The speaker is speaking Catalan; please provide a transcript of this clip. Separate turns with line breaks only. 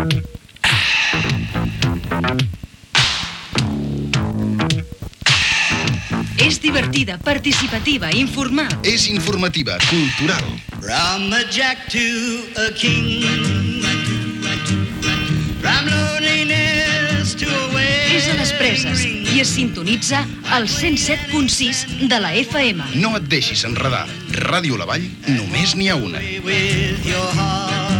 És divertida, participativa, informal.
És informativa, cultural.
From a jack to a king. From loneliness to a way.
És a les preses i es sintonitza al 107.6 de la FM.
No et deixis enredar. Ràdio La Vall només n'hi ha una.
With your heart.